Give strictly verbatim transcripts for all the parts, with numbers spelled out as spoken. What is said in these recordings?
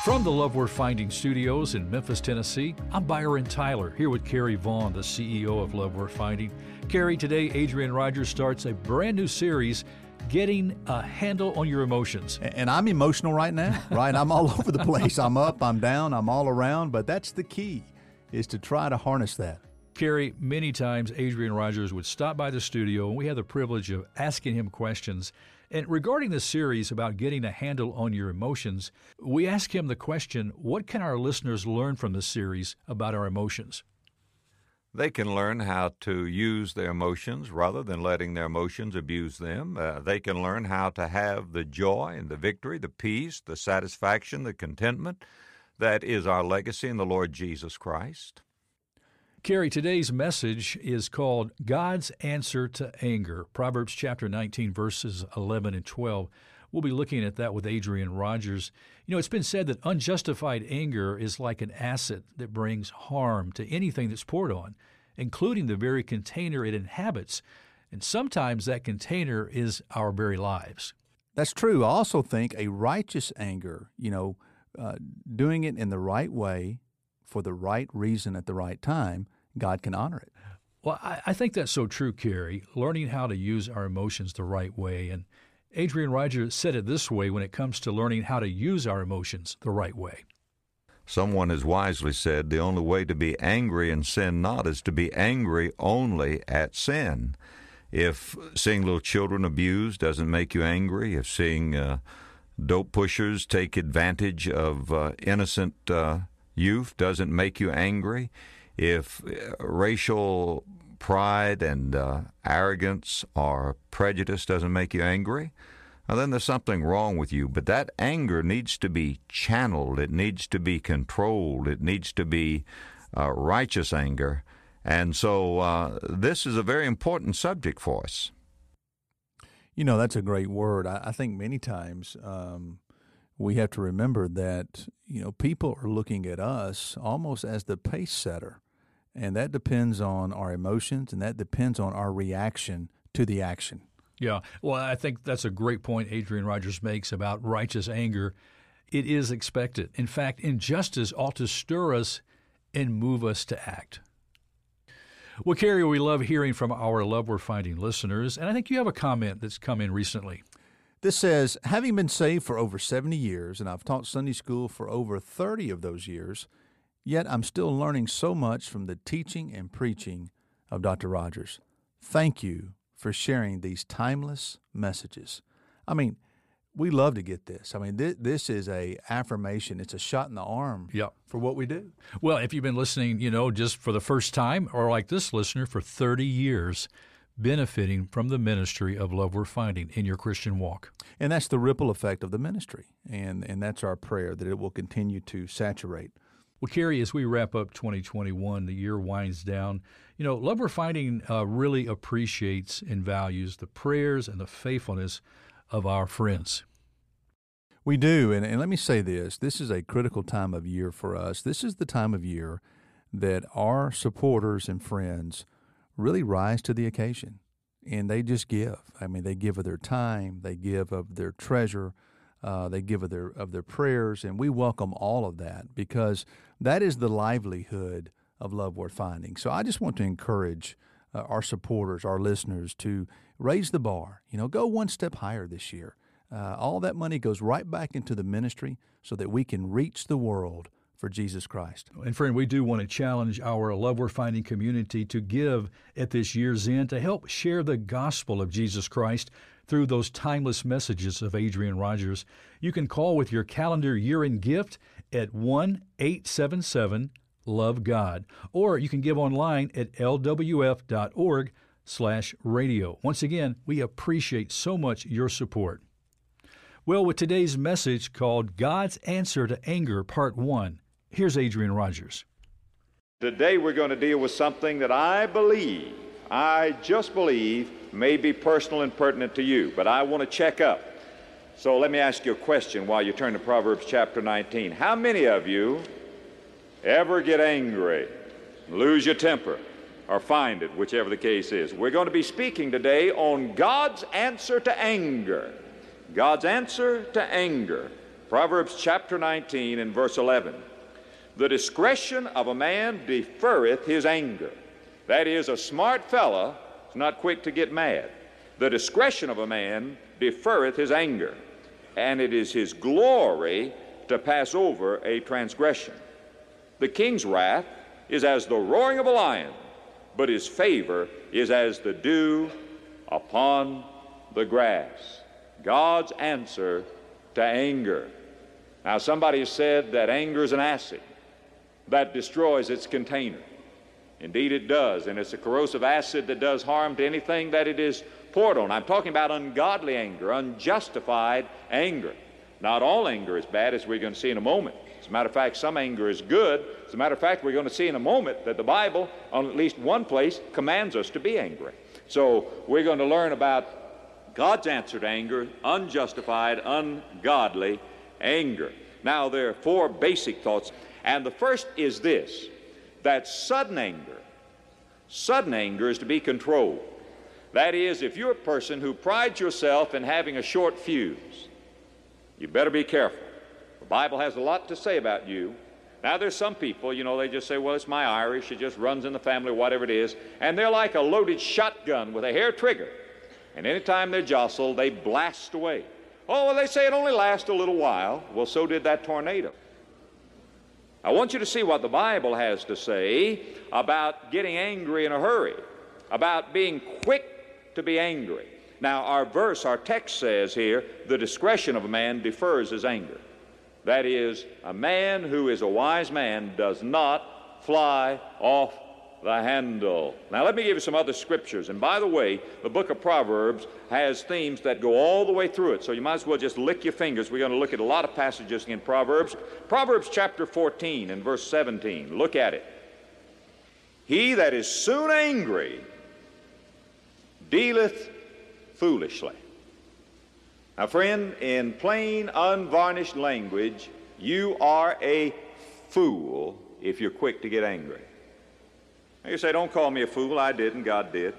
From the Love Worth Finding Studios in Memphis, Tennessee, I'm Byron Tyler, here with Carrie Vaughn, the C E O of Love Worth Finding. Carrie, today Adrian Rogers starts a brand new series, Getting a Handle on Your Emotions. And I'm emotional right now, right? I'm all over the place. I'm up, I'm down, I'm all around, but that's the key, is to try to harness that. Carrie, many times Adrian Rogers would stop by the studio, and we had the privilege of asking him questions. And regarding the series about getting a handle on your emotions, we asked him the question, what can our listeners learn from this series about our emotions? They can learn how to use their emotions rather than letting their emotions abuse them. Uh, they can learn how to have the joy and the victory, the peace, the satisfaction, the contentment that is our legacy in the Lord Jesus Christ. Carrie, today's message is called God's Answer to Anger, Proverbs chapter nineteen, verses eleven and twelve. We'll be looking at that with Adrian Rogers. You know, it's been said that unjustified anger is like an acid that brings harm to anything that's poured on, including the very container it inhabits. And sometimes that container is our very lives. That's true. I also think a righteous anger, you know, uh, doing it in the right way for the right reason at the right time, God can honor it. Well, I, I think that's so true, Carrie, learning how to use our emotions the right way. And Adrian Rogers said it this way when it comes to learning how to use our emotions the right way. Someone has wisely said the only way to be angry and sin not is to be angry only at sin. If seeing little children abused doesn't make you angry, if seeing uh, dope pushers take advantage of uh, innocent uh, youth doesn't make you angry, if uh, racial pride and uh, arrogance or prejudice doesn't make you angry, well, then there's something wrong with you. But that anger needs to be channeled. It needs to be controlled. It needs to be uh, righteous anger. And so uh, this is a very important subject for us. You know, that's a great word. I, I think many times um, we have to remember that, you know, people are looking at us almost as the pace setter. And that depends on our emotions, and that depends on our reaction to the action. Yeah, well, I think that's a great point Adrian Rogers makes about righteous anger. It is expected. In fact, injustice ought to stir us and move us to act. Well, Carrie, we love hearing from our Love Worth Finding listeners, and I think you have a comment that's come in recently. This says, having been saved for over seventy years, and I've taught Sunday school for over thirty of those years, yet I'm still learning so much from the teaching and preaching of Doctor Rogers. Thank you for sharing these timeless messages. I mean, we love to get this. I mean, this, this is a affirmation. It's a shot in the arm yep. for what we do. Well, if you've been listening, you know, just for the first time, or like this listener for thirty years, benefiting from the ministry of Love Worth Finding in your Christian walk. And that's the ripple effect of the ministry. And, and that's our prayer, that it will continue to saturate. Well, Carrie, as we wrap up twenty twenty-one, the year winds down. You know, Love Worth Finding uh, really appreciates and values the prayers and the faithfulness of our friends. We do, and, and let me say this. This is a critical time of year for us. This is the time of year that our supporters and friends really rise to the occasion, and they just give. I mean, they give of their time, they give of their treasure, Uh, they give of their of their prayers, and we welcome all of that because that is the livelihood of Love Worth Finding. So I just want to encourage uh, our supporters, our listeners, to raise the bar. You know, go one step higher this year. Uh, all that money goes right back into the ministry so that we can reach the world for Jesus Christ. And friend, we do want to challenge our Love Worth Finding community to give at this year's end to help share the gospel of Jesus Christ through those timeless messages of Adrian Rogers. You can call with your calendar year-end gift at one eight seven seven love God, or you can give online at l w f dot org slash radio. Once again, we appreciate so much your support. Well, with today's message called God's Answer to Anger, Part one, here's Adrian Rogers. Today we're going to deal with something that I believe, I just believe, may be personal and pertinent to you, but I want to check up. So let me ask you a question while you turn to Proverbs chapter nineteen. How many of you ever get angry, lose your temper, or find it, whichever the case is? We're going to be speaking today on God's answer to anger. God's answer to anger. Proverbs chapter nineteen and verse eleven. The discretion of a man deferreth his anger. That is, a smart fella is not quick to get mad. The discretion of a man deferreth his anger, and it is his glory to pass over a transgression. The king's wrath is as the roaring of a lion, but his favor is as the dew upon the grass. God's answer to anger. Now, somebody has said that anger is an acid that destroys its container. Indeed, it does, and it's a corrosive acid that does harm to anything that it is poured on. I'm talking about ungodly anger, unjustified anger. Not all anger is bad, as we're going to see in a moment. As a matter of fact, some anger is good. As a matter of fact, we're going to see in a moment that the Bible, on at least one place, commands us to be angry. So we're going to learn about God's answer to anger, unjustified, ungodly anger. Now, there are four basic thoughts, and the first is this, that sudden anger, sudden anger is to be controlled. That is, if you're a person who prides yourself in having a short fuse, you better be careful. The Bible has a lot to say about you. Now, there's some people, you know, they just say, well, it's my Irish, it just runs in the family, whatever it is, and they're like a loaded shotgun with a hair trigger. And anytime they're jostled, they blast away. Oh, well, they say it only lasts a little while. Well, so did that tornado. I want you to see what the Bible has to say about getting angry in a hurry, about being quick to be angry. Now, our verse, our text says here, the discretion of a man defers his anger. That is, a man who is a wise man does not fly off the handle. Now, let me give you some other scriptures. And by the way, the book of Proverbs has themes that go all the way through it, so you might as well just lick your fingers. We're going to look at a lot of passages in Proverbs. Proverbs chapter fourteen and verse seventeen. Look at it. He that is soon angry dealeth foolishly. Now, friend, in plain, unvarnished language, you are a fool if you're quick to get angry. Now, you say, don't call me a fool. I didn't. God did.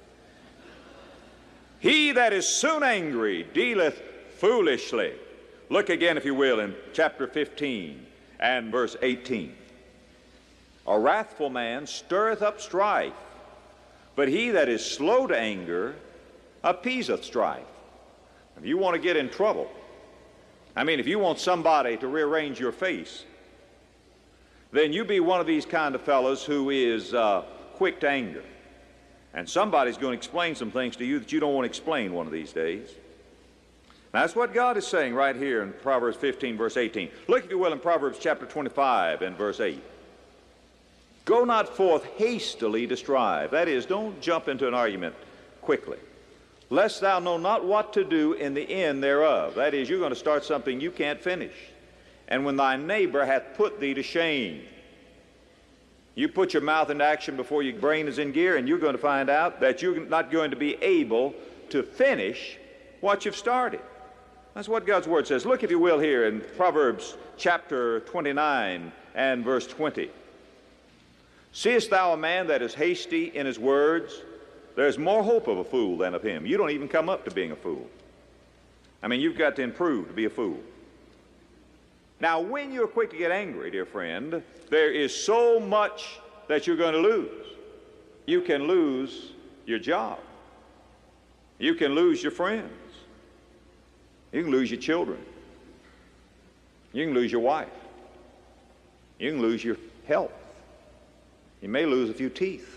He that is soon angry dealeth foolishly. Look again, if you will, in chapter fifteen and verse eighteen. A wrathful man stirreth up strife, but he that is slow to anger appeaseth strife. If you want to get in trouble, I mean, if you want somebody to rearrange your face, then you be one of these kind of fellows who is uh, quick to anger. And somebody's going to explain some things to you that you don't want to explain one of these days. Now, that's what God is saying right here in Proverbs fifteen, verse eighteen. Look, if you will, in Proverbs chapter twenty-five and verse eight. Go not forth hastily to strive. That is, don't jump into an argument quickly, lest thou know not what to do in the end thereof. That is, you're going to start something you can't finish. And when thy neighbor hath put thee to shame, you put your mouth into action before your brain is in gear, and you're going to find out that you're not going to be able to finish what you've started. That's what God's Word says. Look, if you will, here in Proverbs chapter twenty-nine and verse twenty. Seest thou a man that is hasty in his words? There's more hope of a fool than of him. You don't even come up to being a fool. I mean, you've got to improve to be a fool. Now, when you're quick to get angry, dear friend, there is so much that you're going to lose. You can lose your job. You can lose your friends. You can lose your children. You can lose your wife. You can lose your health. You may lose a few teeth.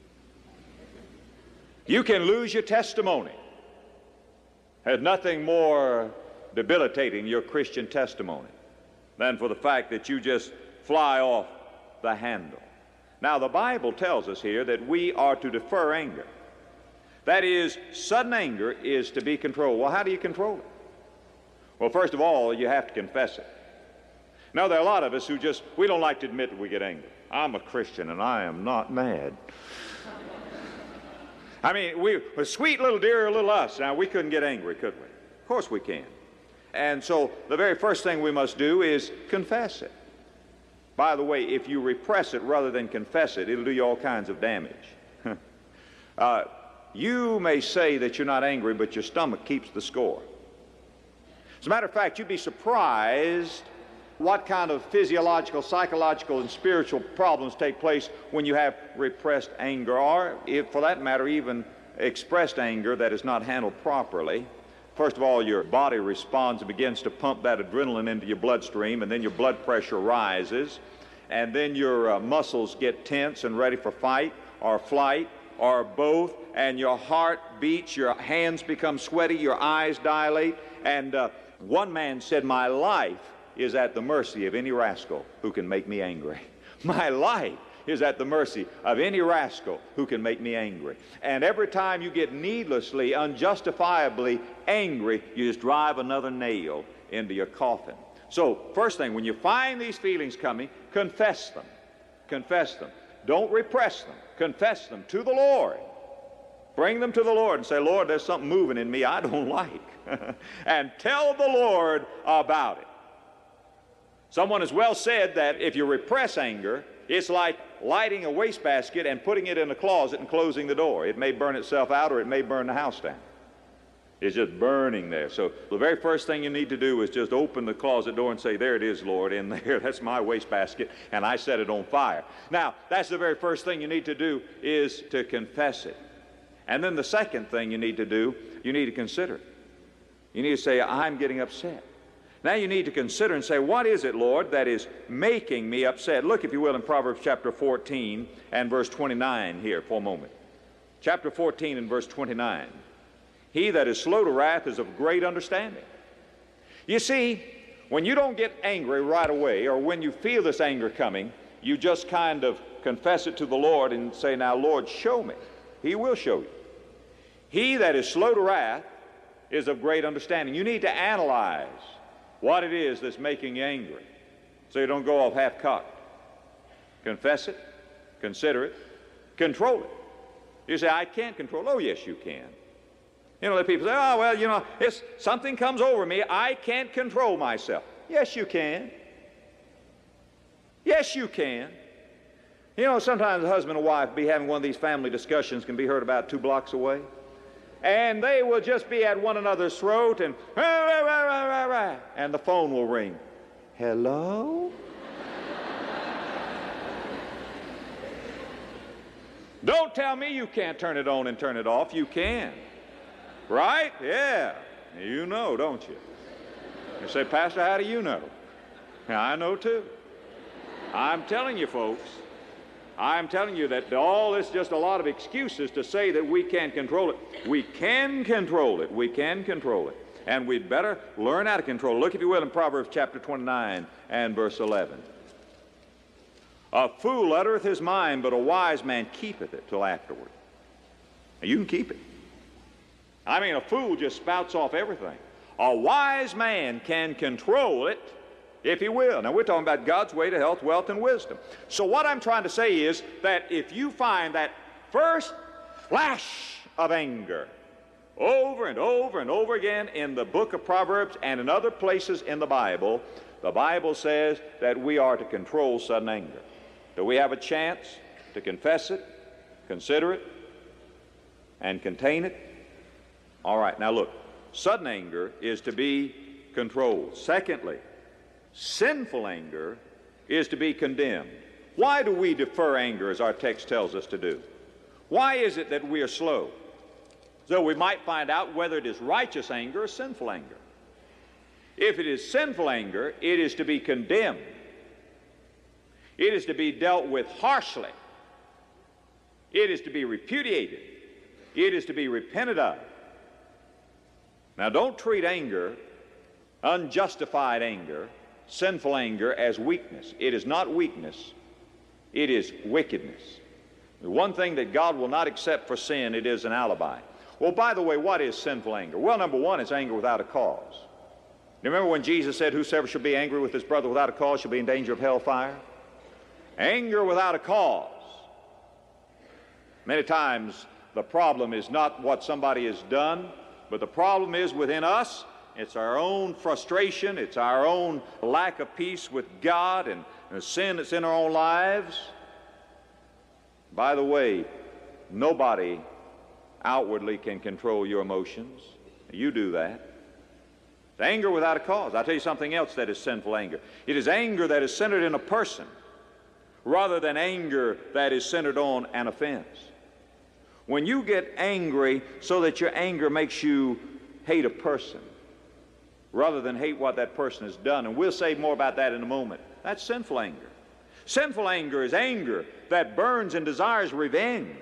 You can lose your testimony. There's nothing more debilitating your Christian testimony than for the fact that you just fly off the handle. Now, the Bible tells us here that we are to defer anger. That is, sudden anger is to be controlled. Well, how do you control it? Well, first of all, you have to confess it. Now, there are a lot of us who just, we don't like to admit that we get angry. I'm a Christian and I am not mad. I mean, we, a sweet little dear little us. Now, we couldn't get angry, could we? Of course we can. And so the very first thing we must do is confess it. By the way, if you repress it rather than confess it, it'll do you all kinds of damage. uh, you may say that you're not angry, but your stomach keeps the score. As a matter of fact, you'd be surprised what kind of physiological, psychological, and spiritual problems take place when you have repressed anger, or, if, for that matter, even expressed anger that is not handled properly. First of all, your body responds and begins to pump that adrenaline into your bloodstream, and then your blood pressure rises, and then your uh, muscles get tense and ready for fight or flight or both, and your heart beats, your hands become sweaty, your eyes dilate, and uh, one man said, "My life is at the mercy of any rascal who can make me angry." My life is at the mercy of any rascal who can make me angry. And every time you get needlessly, unjustifiably angry, you just drive another nail into your coffin. So, first thing, when you find these feelings coming, confess them. Confess them. Don't repress them. Confess them to the Lord. Bring them to the Lord and say, "Lord, there's something moving in me I don't like." And tell the Lord about it. Someone has well said that if you repress anger, it's like lighting a wastebasket and putting it in a closet and closing the door. It may burn itself out, or it may burn the house down. It's just burning there. So the very first thing you need to do is just open the closet door and say, "There it is, Lord, in there. That's my wastebasket, and I set it on fire." Now, that's the very first thing you need to do, is to confess it. And then the second thing you need to do, you need to consider it. You need to say, "I'm getting upset." Now you need to consider and say, "What is it, Lord, that is making me upset?" Look, if you will, in Proverbs chapter fourteen and verse twenty-nine here for a moment. Chapter fourteen and verse twenty-nine. "He that is slow to wrath is of great understanding." You see, when you don't get angry right away, or when you feel this anger coming, you just kind of confess it to the Lord and say, "Now, Lord, show me." He will show you. "He that is slow to wrath is of great understanding." You need to analyze what it is that's making you angry, so you don't go off half-cocked. Confess it, consider it, control it. You say, "I can't control it." Oh, yes, you can. You know, the people say, "Oh, well, you know, it's, something comes over me, I can't control myself." Yes, you can. Yes, you can. You know, sometimes a husband and wife be having one of these family discussions, can be heard about two blocks away, and they will just be at one another's throat, and rah, rah, rah, rah, rah, rah, and the phone will ring. "Hello?" Don't tell me you can't turn it on and turn it off. You can. Right? Yeah. You know, don't you? You say, "Pastor, how do you know?" Now, I know too. I'm telling you, folks, I'm telling you that all this is just a lot of excuses to say that we can't control it. We can control it. We can control it. And we'd better learn how to control it. Look, if you will, in Proverbs chapter twenty-nine and verse eleven. "A fool uttereth his mind, but a wise man keepeth it till afterward." Now, you can keep it. I mean, a fool just spouts off everything. A wise man can control it, if he will. Now, we're talking about God's way to health, wealth, and wisdom. So what I'm trying to say is that if you find that first flash of anger over and over and over again in the book of Proverbs and in other places in the Bible, the Bible says that we are to control sudden anger. Do we have a chance to confess it, consider it, and contain it? All right, now look, sudden anger is to be controlled. Secondly, sinful anger is to be condemned. Why do we defer anger, as our text tells us to do? Why is it that we are slow? So we might find out whether it is righteous anger or sinful anger. If it is sinful anger, it is to be condemned. It is to be dealt with harshly. It is to be repudiated. It is to be repented of. Now, don't treat anger, unjustified anger, sinful anger, as weakness. It is not weakness. It is wickedness. The one thing that God will not accept for sin, it is an alibi. Well, by the way, what is sinful anger? Well, number one, it's anger without a cause. You remember when Jesus said, "Whosoever shall be angry with his brother without a cause shall be in danger of hellfire"? Anger without a cause. Many times the problem is not what somebody has done, but the problem is within us. It's our own frustration. It's our own lack of peace with God and the sin that's in our own lives. By the way, nobody outwardly can control your emotions. You do that. It's anger without a cause. I'll tell you something else that is sinful anger. It is anger that is centered in a person rather than anger that is centered on an offense. When you get angry so that your anger makes you hate a person rather than hate what that person has done, and we'll say more about that in a moment, that's sinful anger. Sinful anger is anger that burns and desires revenge.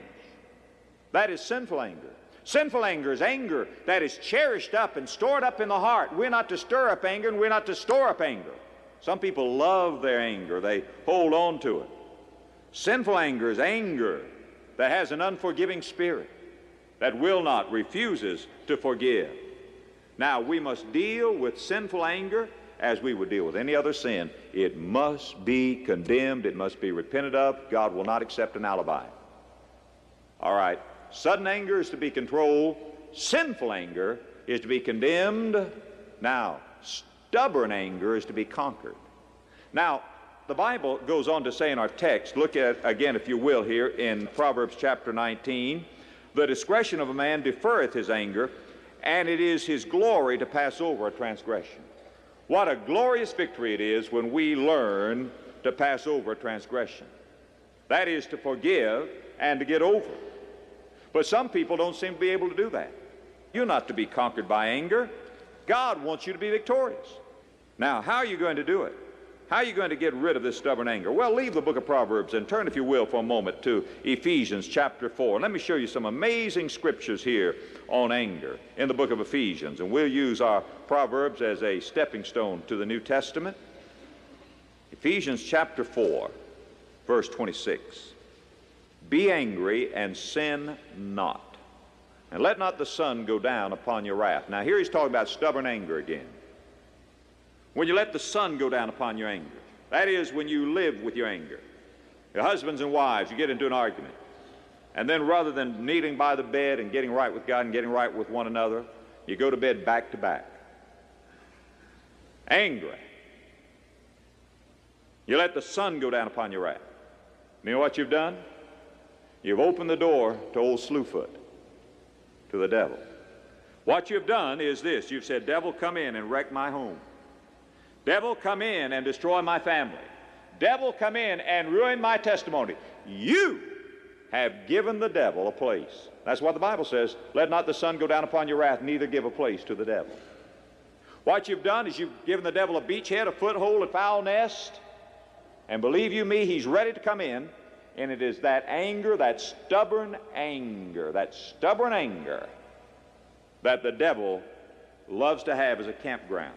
That is sinful anger. Sinful anger is anger that is cherished up and stored up in the heart. We're not to stir up anger, and we're not to store up anger. Some people love their anger. They hold on to it. Sinful anger is anger that has an unforgiving spirit, that will not, refuses to forgive. Now, we must deal with sinful anger as we would deal with any other sin. It must be condemned. It must be repented of. God will not accept an alibi. All right. Sudden anger is to be controlled. Sinful anger is to be condemned. Now, stubborn anger is to be conquered. Now, the Bible goes on to say in our text, look at, again, if you will, here in Proverbs chapter nineteen, the discretion of a man deferreth his anger, and it is his glory to pass over a transgression. What a glorious victory it is when we learn to pass over a transgression. That is to forgive and to get over. But some people don't seem to be able to do that. You're not to be conquered by anger. God wants you to be victorious. Now, how are you going to do it? How are you going to get rid of this stubborn anger? Well, leave the book of Proverbs and turn, if you will, for a moment to Ephesians chapter four. And let me show you some amazing scriptures here on anger in the book of Ephesians. And we'll use our Proverbs as a stepping stone to the New Testament. Ephesians chapter four, verse twenty-six. Be angry and sin not, and let not the sun go down upon your wrath. Now, here he's talking about stubborn anger again. When you let the sun go down upon your anger, that is when you live with your anger. Your husbands and wives, you get into an argument, and then rather than kneeling by the bed and getting right with God and getting right with one another, you go to bed back to back. Angry. You let the sun go down upon your wrath. You know what you've done? You've opened the door to old Slewfoot, to the devil. What you've done is this. You've said, devil, come in and wreck my home. Devil, come in and destroy my family. Devil, come in and ruin my testimony. You have given the devil a place. That's what the Bible says. Let not the sun go down upon your wrath, neither give a place to the devil. What you've done is you've given the devil a beachhead, a foothold, a foul nest, and believe you me, he's ready to come in. And it is that anger, that stubborn anger, that stubborn anger that the devil loves to have as a campground.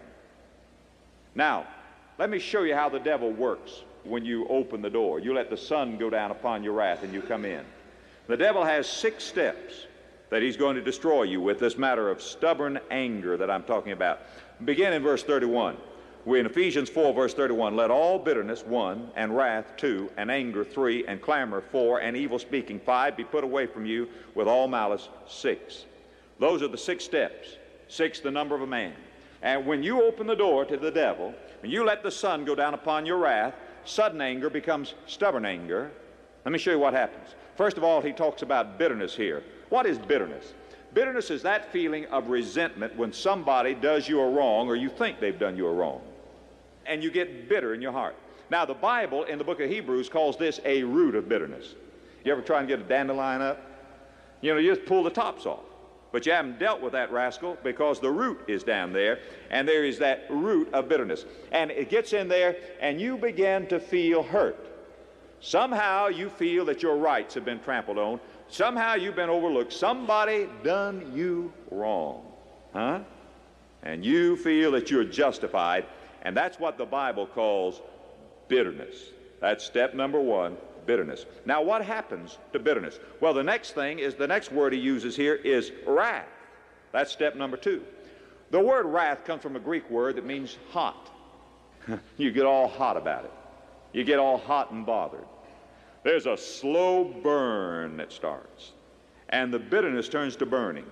Now, let me show you how the devil works when you open the door. You let the sun go down upon your wrath and you come in. The devil has six steps that he's going to destroy you with, this matter of stubborn anger that I'm talking about. Begin in verse thirty-one. We're in Ephesians four, verse thirty-one. Let all bitterness, one, and wrath, two, and anger, three, and clamor, four, and evil speaking, five, be put away from you with all malice, six. Those are the six steps. Six, the number of a man. And when you open the door to the devil, and you let the sun go down upon your wrath, sudden anger becomes stubborn anger. Let me show you what happens. First of all, he talks about bitterness here. What is bitterness? Bitterness is that feeling of resentment when somebody does you a wrong or you think they've done you a wrong. And you get bitter in your heart. Now, the Bible in the book of Hebrews calls this a root of bitterness. You ever try and get a dandelion up? You know, you just pull the tops off. But you haven't dealt with that rascal because the root is down there, and there is that root of bitterness. And it gets in there, and you begin to feel hurt. Somehow you feel that your rights have been trampled on. Somehow you've been overlooked. Somebody done you wrong. Huh? And you feel that you're justified. And that's what the Bible calls bitterness. That's step number one, bitterness. Now, what happens to bitterness? Well, the next thing is, the next word he uses here is wrath. That's step number two. The word wrath comes from a Greek word that means hot. You get all hot about it. You get all hot and bothered. There's a slow burn that starts, and the bitterness turns to burning.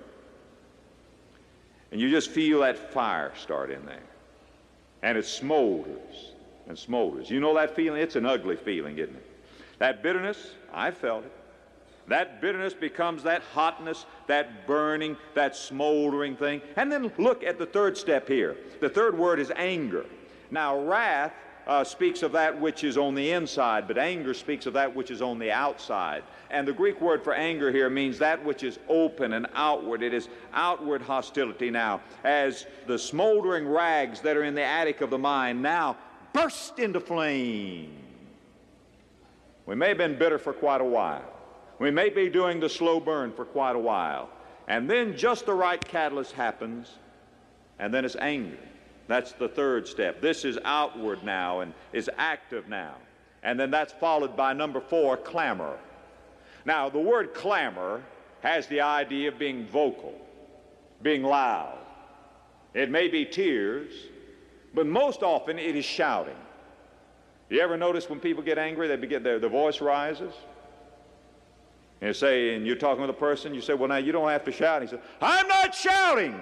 And you just feel that fire start in there. And it smolders and smolders. You know that feeling? It's an ugly feeling, isn't it? That bitterness, I felt it. That bitterness becomes that hotness, that burning, that smoldering thing. And then look at the third step here. The third word is anger. Now, wrath uh, speaks of that which is on the inside, but anger speaks of that which is on the outside. And the Greek word for anger here means that which is open and outward. It is outward hostility now, as the smoldering rags that are in the attic of the mind now burst into flame. We may have been bitter for quite a while. We may be doing the slow burn for quite a while. And then just the right catalyst happens, and then it's anger. That's the third step. This is outward now and is active now. And then that's followed by number four, clamor. Now, the word clamor has the idea of being vocal, being loud. It may be tears, but most often it is shouting. You ever notice when people get angry, they begin, their, their voice rises? And you say, and you're talking with a person, you say, well, now you don't have to shout. He says, I'm not shouting.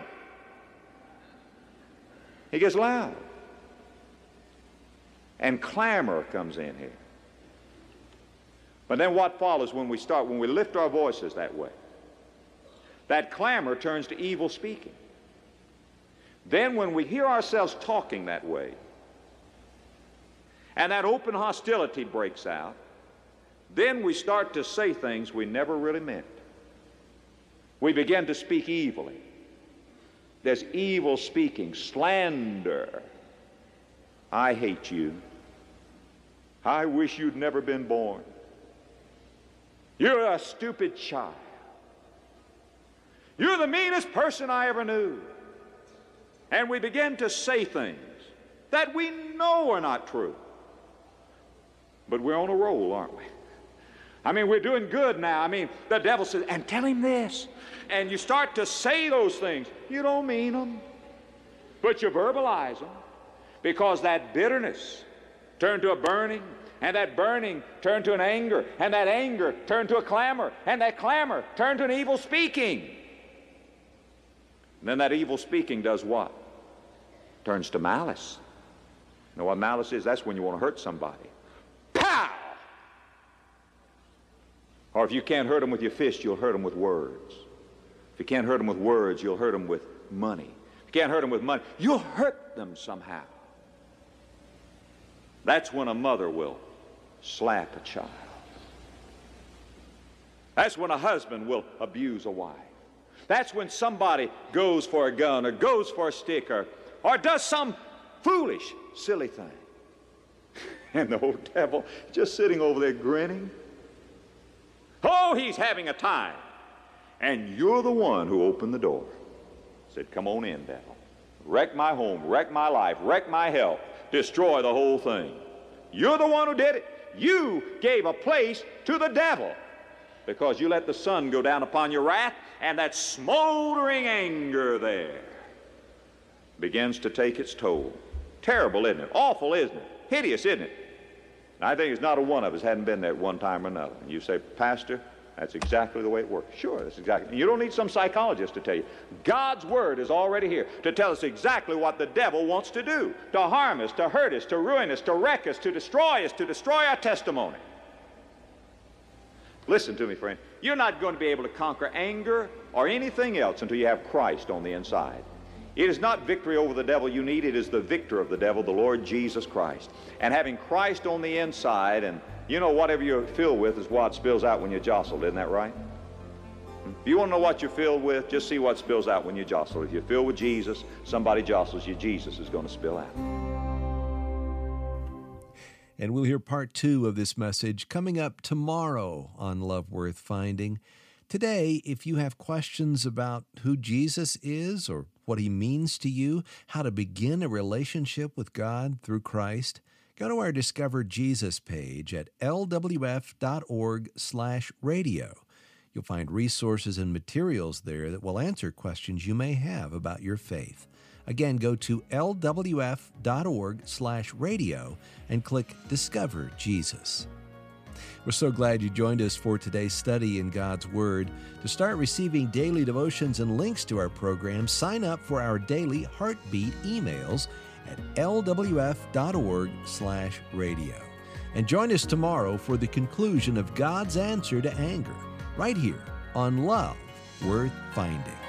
He gets loud. And clamor comes in here. But then what follows when we start, when we lift our voices that way? That clamor turns to evil speaking. Then when we hear ourselves talking that way, and that open hostility breaks out, then we start to say things we never really meant. We begin to speak evilly. There's evil speaking, slander. I hate you. I wish you'd never been born. You're a stupid child. You're the meanest person I ever knew. And we begin to say things that we know are not true. But we're on a roll, aren't we? I mean, we're doing good now. I mean, the devil says, and tell him this. And you start to say those things. You don't mean them, but you verbalize them, because that bitterness turned to a burning, and that burning turned to an anger, and that anger turned to a clamor, and that clamor turned to an evil speaking. And then that evil speaking does what? Turns to malice. You know what malice is? That's when you want to hurt somebody. Pow! Or if you can't hurt them with your fist, you'll hurt them with words. If you can't hurt them with words, you'll hurt them with money. If you can't hurt them with money, you'll hurt them somehow. That's when a mother will slap a child. That's when a husband will abuse a wife. That's when somebody goes for a gun or goes for a stick or, or does some foolish, silly thing. And the old devil just sitting over there grinning. Oh, he's having a time. And you're the one who opened the door. Said, come on in, devil. Wreck my home, wreck my life, wreck my health, destroy the whole thing. You're the one who did it. You gave a place to the devil because you let the sun go down upon your wrath, and that smoldering anger there begins to take its toll. Terrible, isn't it? Awful, isn't it? Hideous, isn't it? And I think it's not a one of us hadn't been there at one time or another. And you say, Pastor, that's exactly the way it works. Sure, that's exactly. You don't need some psychologist to tell you. God's Word is already here to tell us exactly what the devil wants to do, to harm us, to hurt us, to ruin us, to wreck us, to destroy us, to destroy our testimony. Listen to me, friend. You're not going to be able to conquer anger or anything else until you have Christ on the inside. It is not victory over the devil you need. It is the victor of the devil, the Lord Jesus Christ. And having Christ on the inside, and you know, whatever you're filled with is what spills out when you're jostled. Isn't that right? If you want to know what you're filled with, just see what spills out when you're jostled. If you're filled with Jesus, somebody jostles you, Jesus is going to spill out. And we'll hear part two of this message coming up tomorrow on Love Worth Finding. Today, if you have questions about who Jesus is or what he means to you, how to begin a relationship with God through Christ, go to our Discover Jesus page at l w f dot org slash radio. You'll find resources and materials there that will answer questions you may have about your faith. Again, go to l w f dot org slash radio and click Discover Jesus. We're so glad you joined us for today's study in God's Word. To start receiving daily devotions and links to our program, sign up for our daily Heartbeat emails at l w f dot org slash radio. And join us tomorrow for the conclusion of God's answer to anger. right here on Love Worth Finding.